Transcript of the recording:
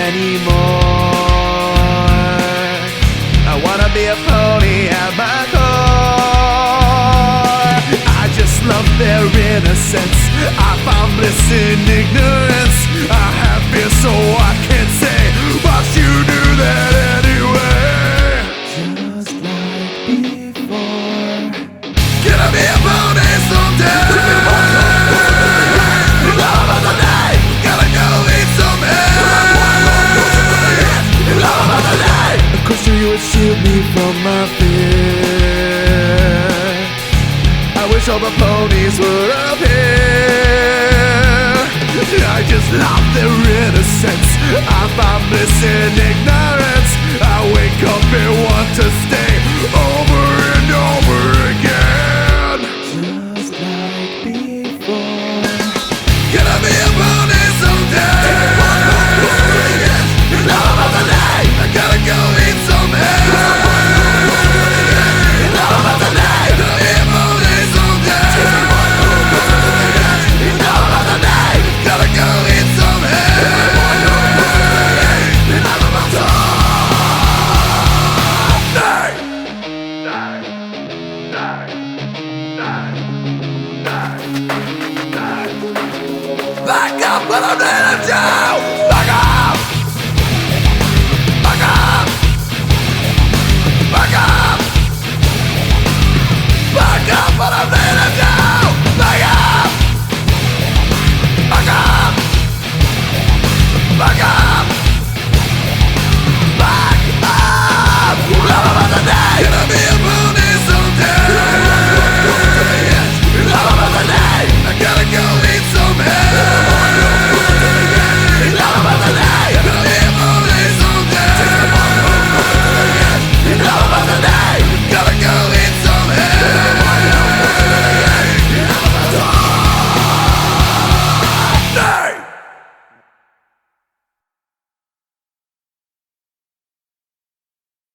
anymore. I wanna be a pony at my core. I just love their innocence. I found bliss in ignorance. I have fear so I can't say, but you do that anyway. Just like before. Can I be a pony someday? Love of the night, gotta go eat some hay. Love of the night, of course you would shield me from my fear. I wish all the ponies would appear. I just love their innocence. I find bliss in ignorance. I wake up and want to stay over and over again. Just like before. Can I be a pony someday? Love of the night, I gotta go eat some hay. Love of the night, can I be a pony someday? Love of the night, gotta go eat some hay. Love of the night. Back up when I'm needing you. Back up. Back up. Back up.